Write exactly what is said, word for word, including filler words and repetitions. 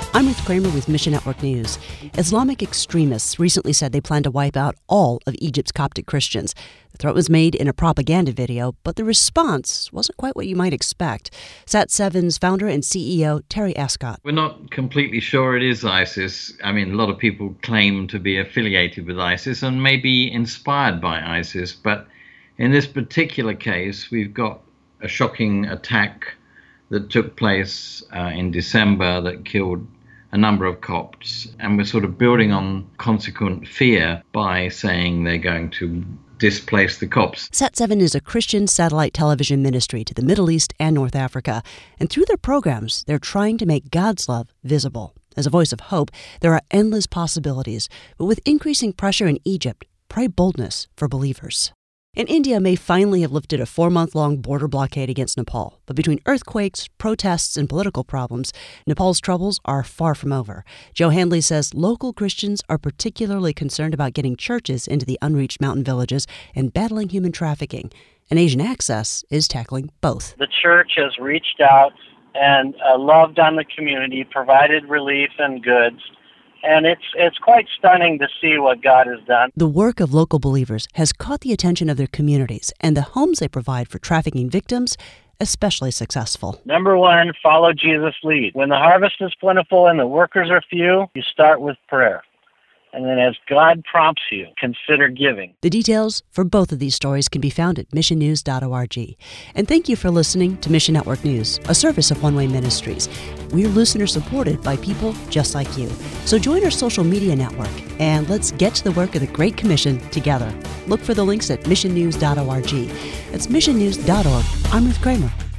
I'm Ruth Kramer with Mission Network News. Islamic extremists recently said they plan to wipe out all of Egypt's Coptic Christians. The threat was made in a propaganda video, but the response wasn't quite what you might expect. Sat seven's founder and C E O, Terry Ascott. We're not completely sure it is ISIS. I mean, a lot of people claim to be affiliated with ISIS and may be inspired by ISIS, but in this particular case, we've got a shocking attack that took place uh, in December that killed a number of Copts, and we're sort of building on consequent fear by saying they're going to displace the Copts. Sat seven is a Christian satellite television ministry to the Middle East and North Africa, and through their programs, they're trying to make God's love visible. As a voice of hope, there are endless possibilities, but with increasing pressure in Egypt, pray boldness for believers. And India may finally have lifted a four-month-long border blockade against Nepal. But between earthquakes, protests, and political problems, Nepal's troubles are far from over. Joe Handley says local Christians are particularly concerned about getting churches into the unreached mountain villages and battling human trafficking. And Asian Access is tackling both. The church has reached out and uh, loved on the community, provided relief and goods. And it's it's quite stunning to see what God has done. The work of local believers has caught the attention of their communities, and the homes they provide for trafficking victims especially successful. Number one, follow Jesus' lead. When the harvest is plentiful and the workers are few, you start with prayer. And then as God prompts you, consider giving. The details for both of these stories can be found at mission news dot org. And thank you for listening to Mission Network News, a service of One Way Ministries. We're listener-supported by people just like you. So join our social media network, and let's get to the work of the Great Commission together. Look for the links at mission news dot org. That's mission news dot org. I'm Ruth Kramer.